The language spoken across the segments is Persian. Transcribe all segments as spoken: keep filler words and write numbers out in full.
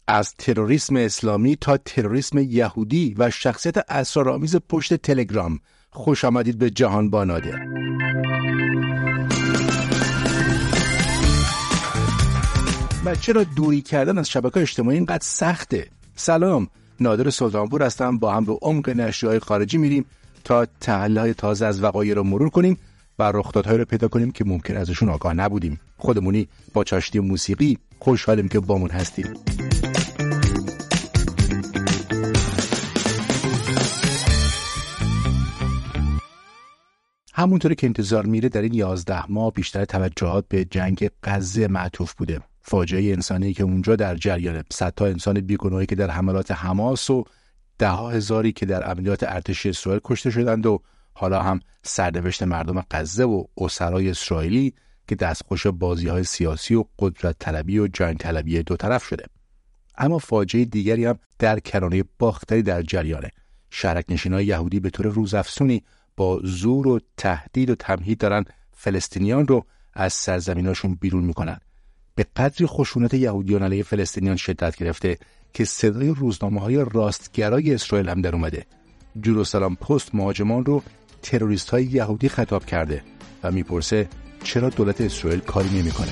از تروریسم اسلامی تا تروریسم یهودی و شخصیت اسرارآمیز پشت تلگرام. خوش آمدید به جهان با نادر. و چرا دوری کردن از شبکه‌های اجتماعی اینقدر سخته؟ سلام، نادر سلطانپور هستم. با هم به عمق نشریه‌های خارجی میریم تا تحلیل‌های تازه از وقایع رو مرور کنیم و رخدادهایی رو پیدا کنیم که ممکن ازشون آگاه نبودیم. خودمونی با چاشنی موسیقی خوشحالیم که بامون هستیم. همونطوری که انتظار میره در این یازده ماه بیشتر توجهات به جنگ غزه معطوف بوده. فاجعه انسانی که اونجا در جریان، صدها انسان بیگناهی که در حملات حماس و ده ها هزاری که در عملیات ارتش اسرائیل کشته شدند و حالا هم سرنوشت مردم غزه و اسرای اسرائیلی که دستخوش بازی‌های سیاسی و قدرت طلبی و جنگ طلبی دو طرف شده. اما فاجعه دیگری هم در کرانه باختری در جریانه. شهرک نشینای یهودی به طور روزافزونی با زور و تهدید و تمهید دارن فلسطینیان رو از سرزمیناشون بیرون میکنن. به قدری خشونت یهودیان علیه فلسطینیان شدت گرفته که صدای روزنامه‌های راستگرای اسرائیل هم در اومده. جروسالم پست مهاجمان رو تروریست‌های یهودی خطاب کرده و میپرسه چرا دولت اسرائیل کاری نمیکنه.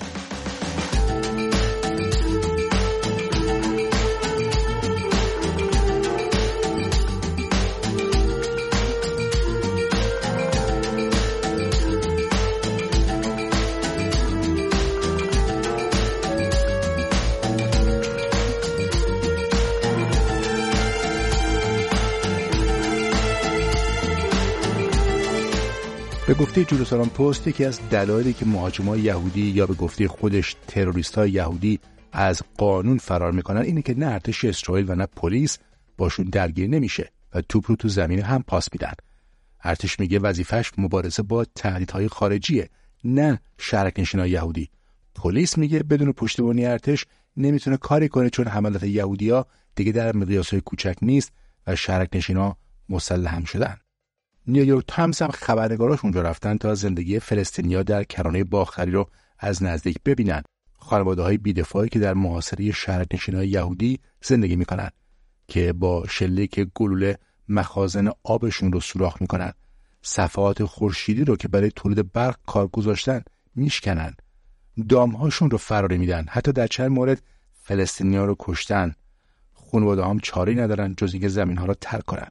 به گفته جروسالم پست، یکی از دلایلی که مهاجمان یهودی یا به گفته خودش تروریست‌های یهودی از قانون فرار میکنن اینه که نه ارتش اسرائیل و نه پلیس باشون درگیر نمیشه و توپ رو تو زمین هم پاس میدن. ارتش میگه وظیفش مبارزه با تهدیدهای خارجیه، نه شهرک نشینای یهودی. پلیس میگه بدون پشتیبانی ارتش نمیتونه کاری کنه چون حملات یهودی‌ها دیگه در مقیاس‌های کوچک نیست و شهرک نشینا مسلح شدن. نیویورک تایمز هم خبرنگاراش اونجا رفتن تا زندگی فلسطینیا در کرانه باختری رو از نزدیک ببینن. خانواده‌های بی‌دفاعی که در محاصره شهرنشینای یهودی زندگی میکنن که با شلیک گلوله مخازن آبشون رو سوراخ میکنن. صفحات خورشیدی رو که برای تولید برق کار گذاشتن میشکنن. دامهاشون رو فراری میدن. حتی در چند مورد فلسطینیا رو کشتن. خانواده‌ها هم چاره‌ای ندارن جز اینکه زمین‌ها رو ترک کنن.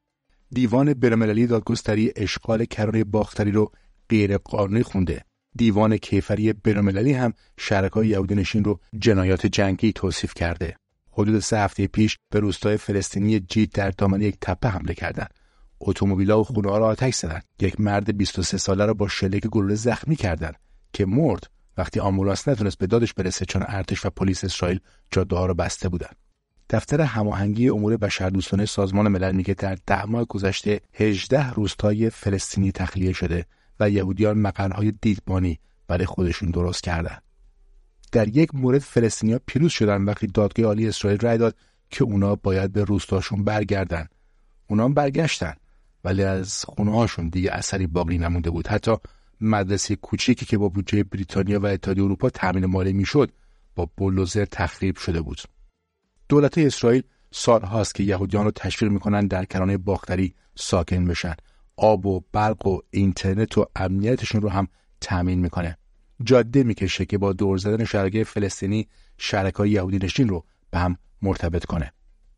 دیوان بین‌المللی دادگستری اشغال کرانه باختری رو غیر قانونی خونده. دیوان کیفری بین‌المللی هم شهرک‌های یهودی نشین رو جنایات جنگی توصیف کرده. حدود سه هفته پیش به روستای فلسطینی جید در دامن یک تپه حمله کردند. اتومبیل‌ها و خونه‌ها را آتش زدند. یک مرد بیست و سه ساله را با شلیک گلوله زخمی کردند که مرد وقتی آمبولانس نتونست به دادش برسه چون ارتش و پلیس اسرائیل جاده‌ها را بسته بودند. دفتر هماهنگی امور بشردوستانه سازمان ملل میگه در ده ماه گذشته هجده روستای فلسطینی تخلیه شده و یهودیان مقرهای دیدبانی برای خودشون درست کردن. در یک مورد فلسطینی‌ها پیروز شدن وقتی دادگاه عالی اسرائیل رأی داد که اونا باید به روستاشون برگردن. اونا هم برگشتن ولی از خونه‌هاشون دیگه اثری باقی نمونده بود. حتی مدرسه کوچیکی که با بودجه بریتانیا و اتحادیه اروپا تامین مالی میشد با بولدوزر تخریب شده بود. دولت اسرائیل سالهاست که یهودیان رو تشویق میکنن در کرانه باختری ساکن بشن. آب و برق و اینترنت و امنیتشون رو هم تامین میکنه. جاده میکشه که با دور زدن شهرک فلسطینی شهرک‌های یهودی نشین رو به هم مرتبط کنه.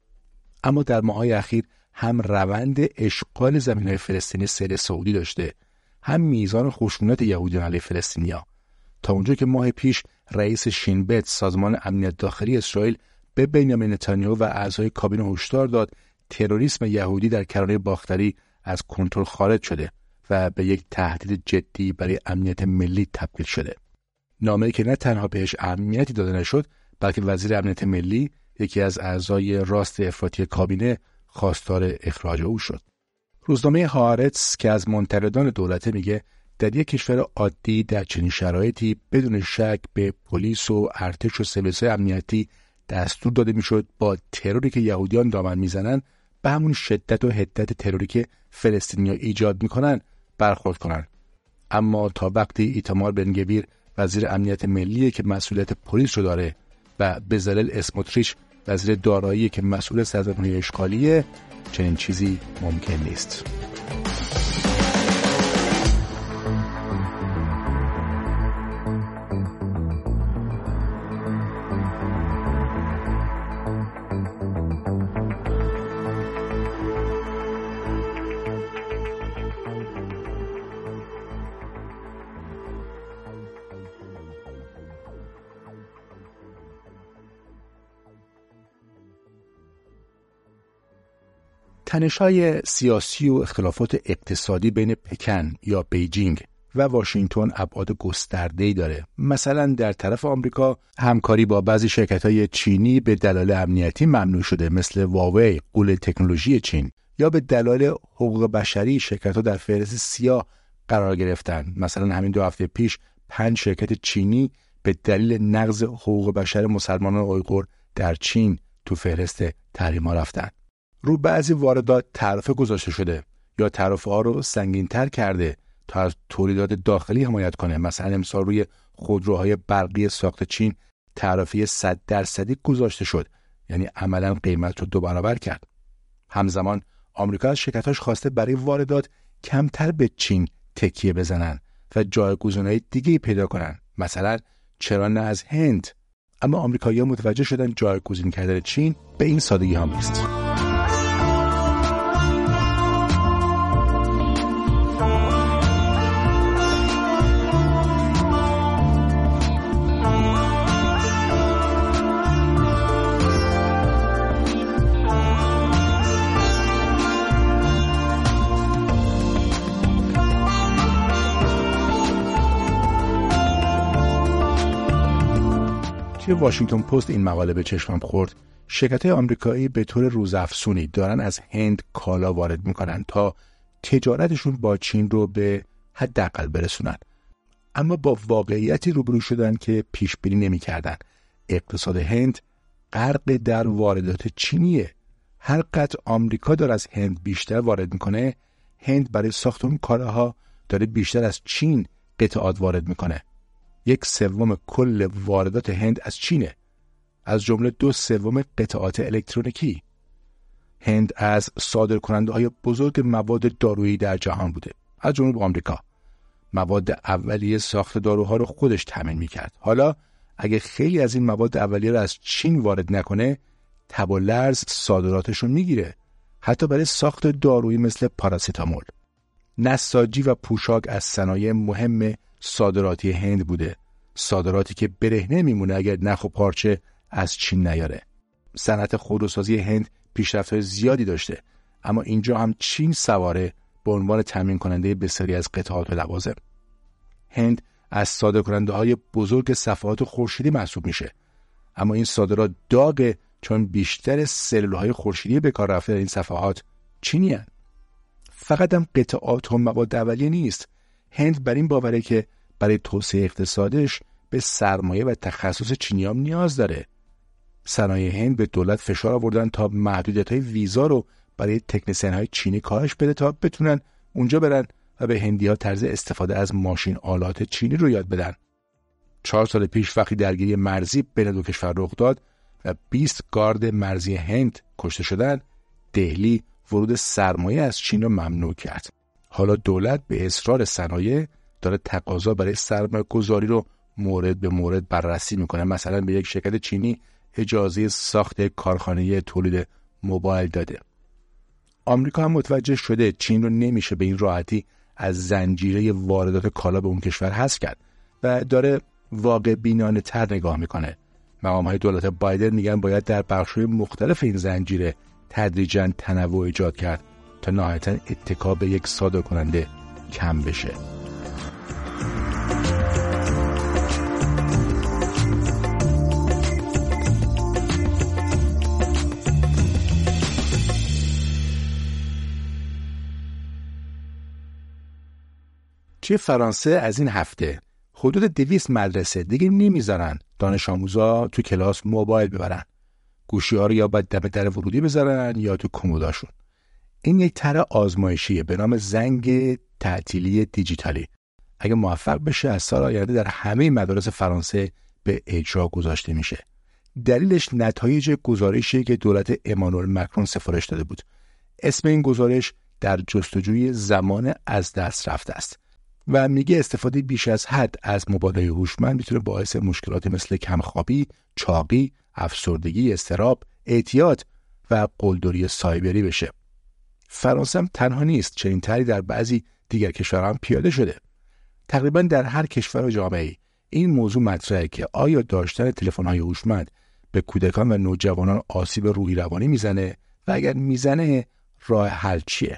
اما در ماه‌های اخیر هم روند اشغال زمین‌های فلسطینی سیر سعودی داشته، هم میزان خشونت یهودیان علیه فلسطینیا. تا اونجا که ماه پیش رئیس شین بت سازمان امنیت داخلی اسرائیل به بنیامین نتانیاهو و اعضای کابینه هشدار داد تروریسم یهودی در کرانه باختری از کنترل خارج شده و به یک تهدید جدی برای امنیت ملی تبدیل شده. نامه‌ای که نه تنها بهش اهمیتی داده نشد بلکه وزیر امنیت ملی، یکی از اعضای راست افراطی کابینه، خواستار اخراج او شد. روزنامه هارتس که از منتقدان دولت میگه در یک کشور عادی در چنین شرایطی بدون شک به پلیس و ارتش و سرویس‌های امنیتی دستور داده میشد با تروری که یهودیان دامن میزنن به همون شدت و حدت تروری که فلسطینی‌ها ایجاد میکنن برخورد کنن. اما تا وقتی ایتامار بن گویر وزیر امنیت ملی که مسئولیت پلیس رو داره و بزالل اسموتریچ وزیر دارایی که مسئول سرزمین‌های اشغالیه چنین چیزی ممکن نیست. تنش‌های سیاسی و اختلافات اقتصادی بین پکن یا بیجینگ و واشنگتن ابعاد گسترده‌ای داره. مثلا در طرف آمریکا همکاری با بعضی شرکت‌های چینی به دلایل امنیتی ممنوع شده، مثل واوی، غول تکنولوژی چین، یا به دلایل حقوق بشری شرکت‌ها در فهرست سیاه قرار گرفتن. مثلا همین دو هفته پیش پنج شرکت چینی به دلیل نقض حقوق بشر مسلمانان اویغور در چین تو فهرست تحریم‌ها رفتن. رو بعضی واردات تعرفه گذاشته شده یا تعرفه ها رو سنگین تر کرده تا از تولیدات داخلی حمایت کنه. مثلا امسال روی خودروهای برقی ساخت چین تعرفه صد درصدی گذاشته شد، یعنی عملا قیمت رو دو برابر کرد. همزمان آمریکا از شرکتاش خواسته برای واردات کمتر به چین تکیه بزنن و جایگزین‌های دیگه‌ای پیدا کنن، مثلا چرا نه از هند. اما آمریکایی‌ها متوجه شدن جایگزین کردن چین به این سادگی هم نیست. توی واشنگتن پست این مقاله به چشمم خورد. شرکت‌های آمریکایی به طور روزافزونی دارن از هند کالا وارد میکنن تا تجارتشون با چین رو به حداقل برسونن. اما با واقعیتی روبرو شدن که پیش بینی نمی‌کردن. اقتصاد هند غرق در واردات چینیه. هر قدر آمریکا داره از هند بیشتر وارد میکنه، هند برای ساخت اون کالاها داره بیشتر از چین قطعات وارد میکنه. یک سوم کل واردات هند از چینه، از جمله دو سوم قطعات الکترونیکی. هند از صادرکننده‌های بزرگ مواد دارویی در جهان بوده، از جمله آمریکا. مواد اولیه ساخت داروها رو خودش تامین می‌کرد. حالا اگه خیلی از این مواد اولیه رو از چین وارد نکنه، تب و لرز صادراتش رو میگیره، حتی برای ساخت دارویی مثل پاراسیتامول. نساجی و پوشاک از صنایع مهم صادراتی هند بوده، صادراتی که برهنه میمونه اگر نخ و پارچه از چین نیاره. صنعت خودروسازی هند پیشرفت‌های زیادی داشته، اما اینجا هم چین سواره به عنوان تامین کننده بسیاری از قطعات و لوازم. هند از صادرکننده‌های بزرگ صفحات خورشیدی محسوب میشه، اما این صادرات داغه چون بیشتر سلول‌های خورشیدی به کار رفته در این صفحات چینی هستند. فقط هم قطعات و مواد اولیه نیست. هند بر این باوره که برای توسعه اقتصادش به سرمایه و تخصص چینیام نیاز داره. صنایع هند به دولت فشار آوردن تا محدودیت‌های ویزا رو برای تکنسین‌های چینی کاهش بده تا بتونن اونجا برن و به هندی‌ها طرز استفاده از ماشین آلات چینی رو یاد بدن. چهار سال پیش وقتی درگیری مرزی بین دو کشور رخ داد و بیست گارد مرزی هند کشته شدن، دهلی ورود سرمایه از چین رو ممنوع کرد. حالا دولت به اصرار صنایع داره تقاضا برای سرمایه گذاری رو مورد به مورد بررسی میکنه. مثلا به یک شرکت چینی اجازه ساخت کارخانه تولید موبایل داده. آمریکا هم متوجه شده چین رو نمیشه به این راحتی از زنجیره واردات کالا به اون کشور حذف کرد و داره واقع بینانه تر نگاه میکنه. مقام‌های دولت بایدن میگن باید در بخش‌های مختلف این زنجیره تدریجاً تنوع ایجاد کرد تا نهایتاً اتکا به یک صادرکننده کم بشه. توی فرانسه از این هفته حدود دویست مدرسه دیگه نمیذارن دانش آموزا تو کلاس موبایل ببرن. گوشی ها رو یا باید دم در ورودی بذارن یا تو کموداشون. این یک طرح آزمایشیه به نام زنگ تعطیلی دیجیتالی. اگه موفق بشه از سال آینده در همه مدارس فرانسه به اجرا گذاشته میشه. دلیلش نتایج گزارشی که دولت امانوئل مکرون سفارش داده بود. اسم این گزارش در جستجوی زمان از دست رفته است و میگه استفاده بیش از حد از موبایل هوشمند میتونه باعث مشکلات مثل کمخوابی، چاقی، افسردگی، اضطراب، اعتیاد و قلدری سایبری بشه. فرانسه هم تنها نیست، چنین طرحی در بعضی دیگر کشورها هم پیاده شده. تقریبا در هر کشور و جامعه‌ای این موضوع مطرحه که آیا داشتن تلفن‌های هوشمند به کودکان و نوجوانان آسیب روحی روانی میزنه و اگر میزنه راه حل چیه؟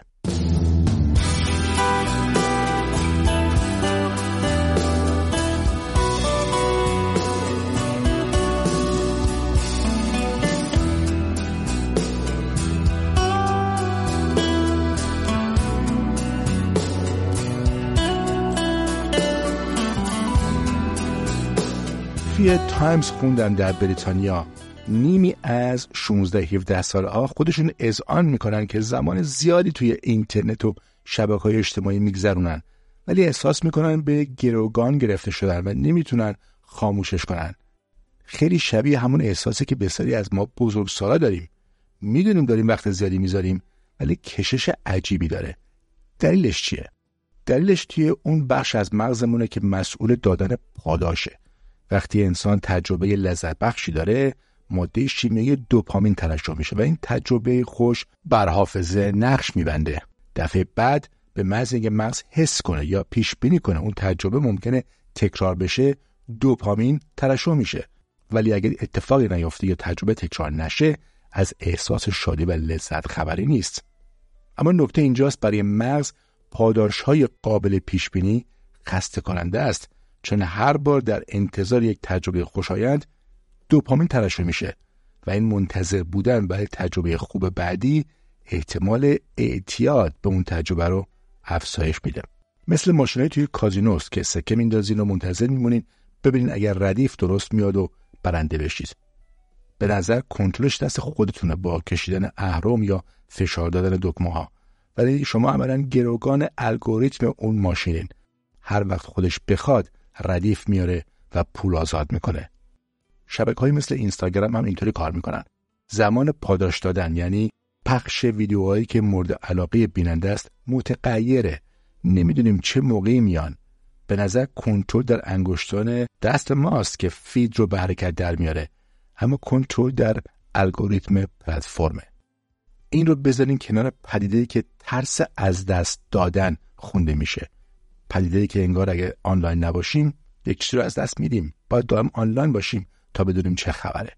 توی تایمز خوندم در بریتانیا نیمی از شانزده هفده ساله ها خودشون اذعان میکنن که زمان زیادی توی اینترنت و شبکه‌های اجتماعی میگذرونن، ولی احساس میکنن به گروگان گرفته شدن و نمیتونن خاموشش کنن. خیلی شبیه همون احساسی که بسیاری از ما بزرگسالا داریم. میدونیم داریم وقت زیادی میذاریم ولی کشش عجیبی داره. دلیلش چیه؟ دلیلش توی اون بخش از مغزمونه که مسئول دادن پاداشه. وقتی انسان تجربه لذت بخشی داره، ماده شیمیایی دوپامین ترشح میشه و این تجربه خوش بر حافظه نقش میبنده. دفعه بعد به محض اینکه مغز حس کنه یا پیش بینی کنه اون تجربه ممکنه تکرار بشه، دوپامین ترشح میشه. ولی اگر اتفاقی نیفته یا تجربه تکرار نشه، از احساس شادی و لذت خبری نیست. اما نکته اینجاست برای مغز پاداشهای قابل پیش بینی خسته کننده است، چون هر بار در انتظار یک تجربه خوشایند دوپامین ترشح میشه و این منتظر بودن برای تجربه خوب بعدی احتمال اعتیاد به اون تجربه رو افزایش میده. مثل ماشینای توی کازینوست که سکه میندازین و منتظر میمونین ببینین اگر ردیف درست میاد و برنده بشید. به نظر کنترلش دست خودتونه با کشیدن اهرم یا فشار دادن دکمه ها، ولی شما عملاً گروگان الگوریتم اون ماشینین. هر وقت خودش بخواد ردیف میاره و پول آزاد میکنه. شبکه‌های مثل اینستاگرام هم اینطوری کار میکنن. زمان پاداش دادن یعنی پخش ویدیوهایی که مورد علاقه بیننده است متغیره. نمیدونیم چه موقعی میان. به نظر کنترل در انگشتان دست ماست که فید رو به حرکت در میاره، اما کنترل در الگوریتم پلتفرمه. این رو بذارین کنار پدیده‌ای که ترس از دست دادن خونده میشه. پدیده‌ای که انگار اگه آنلاین نباشیم یک چیزی رو از دست میدیم. باید دائم آنلاین باشیم تا بدونیم چه خبره.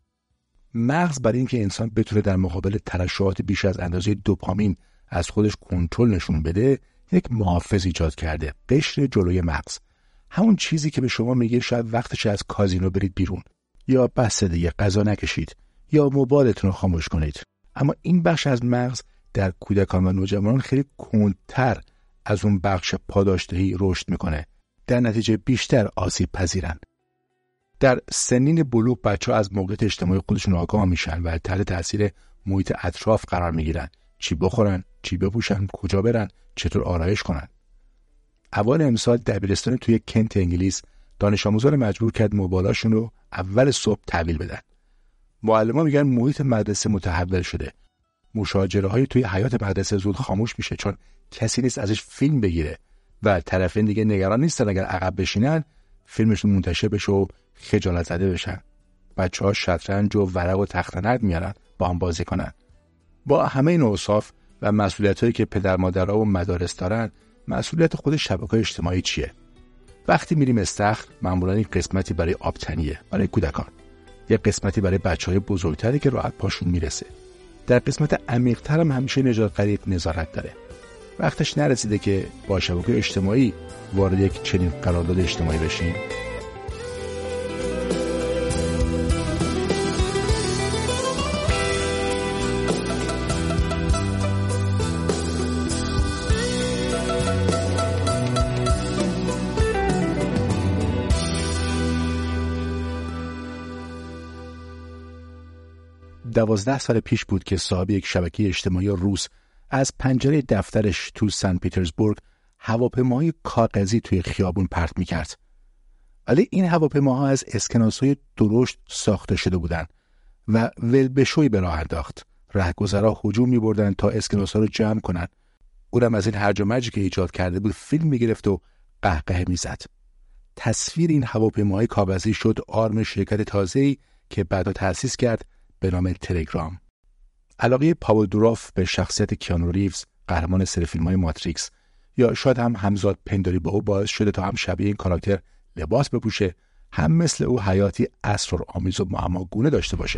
مغز برای اینکه انسان بتونه در مقابل ترشحات بیش از اندازه دوپامین از خودش کنترل نشون بده، یک محافظ ایجاد کرده، قشر جلوی مغز. همون چیزی که به شما میگه شاید وقتش از کازینو برید بیرون، یا بس دیگه غذا نکشید، یا موبایلتون رو خاموش کنید. اما این بخش از مغز در کودکان و نوجوانان خیلی کندتر از اون بخش پاداشدهی رشد میکنه. در نتیجه بیشتر آسیب پذیرن. در سنین بلوغ بچه‌ها از موقعیت اجتماعی خودشون آگاه میشن و تحت تاثیر محیط اطراف قرار میگیرن. چی بخورن، چی بپوشن، کجا برن، چطور آرایش کنن. اوایل امسال دبیرستان توی کنت انگلیس دانش آموزا رو مجبور کرد موبایلاشون رو اول صبح تحویل بدن. معلم‌ها میگن محیط مدرسه متحول شده. مشاجره‌های توی حیاط مدرسه زود خاموش میشه چون کسی نیست ازش فیلم بگیره و طرفین دیگه نگران نیستن اگر عقب بشینن فیلمشون منتشر بشه و خجالت زده بشن. بچه‌ها شطرنج و ورق و تخت نرد میارن با هم بازی کنن. با همه این اوصاف و مسئولیتایی که پدر مادرها و مدارس دارن، مسئولیت خود شبکه‌های اجتماعی چیه؟ وقتی میریم استخر معمولا این قسمتی برای آبتنیه، برای کودکان. یه قسمتی برای بچه‌های بزرگتری که راحت پاشون میرسه. در قسمت عمیق‌تر هم همیشه نجات غریق نظارت داره. وقتش نرسیده که با شبکه اجتماعی وارد یک چنین قرارداد اجتماعی بشیم. دوازده سال پیش بود که صاحب یک شبکه اجتماعی روس از پنجره دفترش تو سن پیترزبورگ هواپیمای کاغذی توی خیابون پرت می‌کرد. ولی این هواپیماها از اسکناس‌های درشت ساخته شده بودند و ولبشوی به راه انداخت. رهگذرا هجوم می‌بردن تا اسکناس‌ها رو جمع کنن. اونم از این هرج و مرجی که ایجاد کرده بود فیلم می‌گرفت و قهقه می‌زد. تصویر این هواپیماهای کاغذی شد آرم شرکت تازه‌ای که بعدا تأسیس کرد به نام تلگرام. علاقه پاول دوراف به شخصیت کیانو ریوز، قهرمان سری فیلم‌های ماتریکس، یا شاید هم همزاد پنداری با او باعث شده تا هم شبیه این کاراکتر لباس بپوشه، هم مثل او حیاتی اسرارآمیز و معماگونه داشته باشه.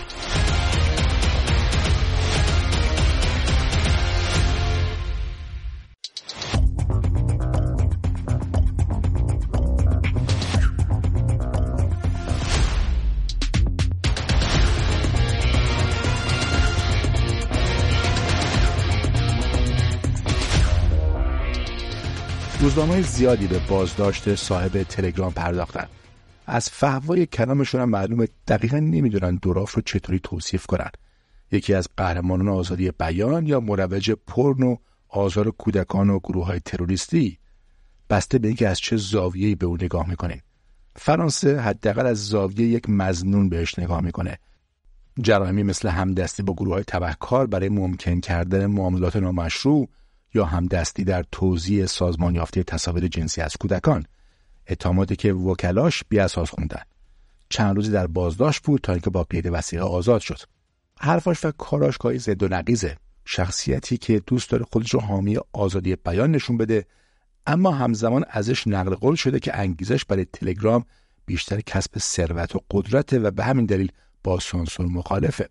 روزنامه‌های زیادی به بازداشت صاحب تلگرام پرداختن. از فحوای کلامشون هم معلومه دقیقاً نمیدونن دوراف رو چطوری توصیف کنن. یکی از قهرمانان آزادی بیان یا مروج پورن و آزار کودکان و گروه‌های تروریستی، بسته به اینکه از چه زاویه‌ای به اون نگاه میکنین. فرانسه حداقل از زاویه یک مظنون بهش نگاه میکنه. جراحمی مثل همدستی با گروه‌های تبهکار برای ممکن کردن معاملات نامشروع یا همدستی در توزیع سازمان یافته تصاویر جنسی از کودکان، اتهاماتی که وکلاش بی‌اساس خوندن. چند روزی در بازداشت بود تا اینکه با قید وثیقه آزاد شد. حرفاش و کاراش گاهی ضد و نقیضه. شخصیتی که دوست داره خودش رو حامی آزادی بیان نشون بده، اما همزمان ازش نقل قول شده که انگیزش برای تلگرام بیشتر کسب ثروت و قدرت و به همین دلیل با سانسور مخالفه.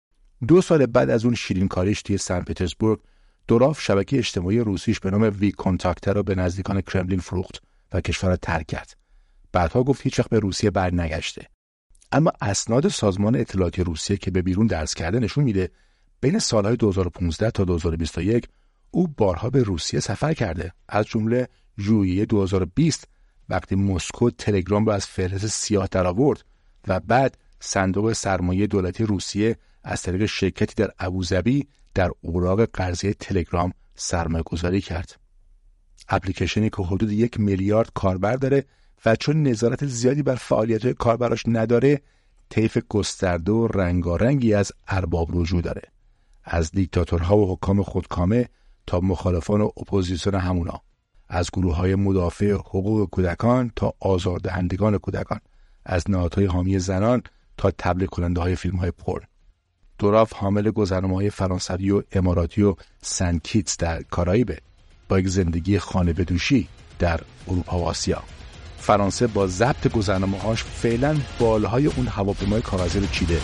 دو سال بعد از اون شیرین کاریش توی سن پترزبورگ، دوراف شبکه اجتماعی روسیش به نام وی کانتاکت رو به نزدیکان کرملین فروخت و کشور را ترک کرد. بعدها گفت هیچ وقت به روسیه برنگشته. اما اسناد سازمان اطلاعاتی روسیه که به بیرون درز کرده نشون میده بین سالهای دو هزار و پانزده تا دو هزار و بیست و یک او بارها به روسیه سفر کرده، از جمله ژوئیه دو هزار و بیست وقتی مسکو تلگرام رو از فهرست سیاه درآورد و بعد صندوق سرمایه دولتی روسیه از طریق شرکتی در ابوظبی در اوراق قرضه تلگرام سرمایه گذاری کرد. اپلیکیشنی که حدود یک میلیارد کاربر داره و چون نظارت زیادی بر فعالیت کاربراش نداره، طیف گسترده و رنگارنگی از ارباب رجوع داره، از دیکتاتورها و حکام خودکامه تا مخالفان و اپوزیسیون همونا، از گروه‌های مدافع حقوق کودکان تا آزاردهندگان کودکان، از نهادهای حامی زنان تا تبلیغ کننده‌های فیلم‌های پورن. دوراف حامل گذرنامه‌های فرانسوی و اماراتی و سن کیتس در کارائیب، با یک زندگی خانه بدوشی در اروپا و آسیا. فرانسه با ضبط گذرنامه‌هاش فعلا بالهای اون هواپیمای کاغذی رو چیده.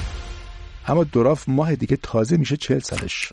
اما دوراف ماه دیگه تازه میشه چهل سالش.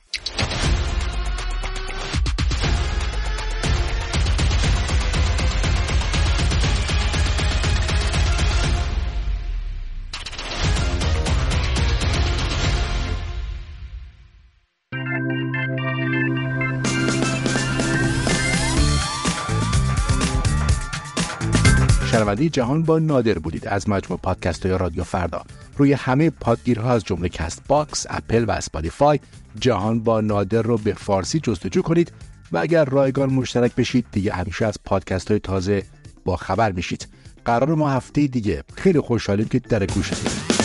شنونده جهان با نادر بودید از مجموع پادکست های رادیو فردا. روی همه پادگیرها از جمله کست باکس، اپل و اسپاتیفای جهان با نادر رو به فارسی جستجو کنید و اگر رایگان مشترک بشید دیگه همیشه از پادکست های تازه با خبر میشید. قرار ما هفته دیگه خیلی خوشحالیم که در گوشتید.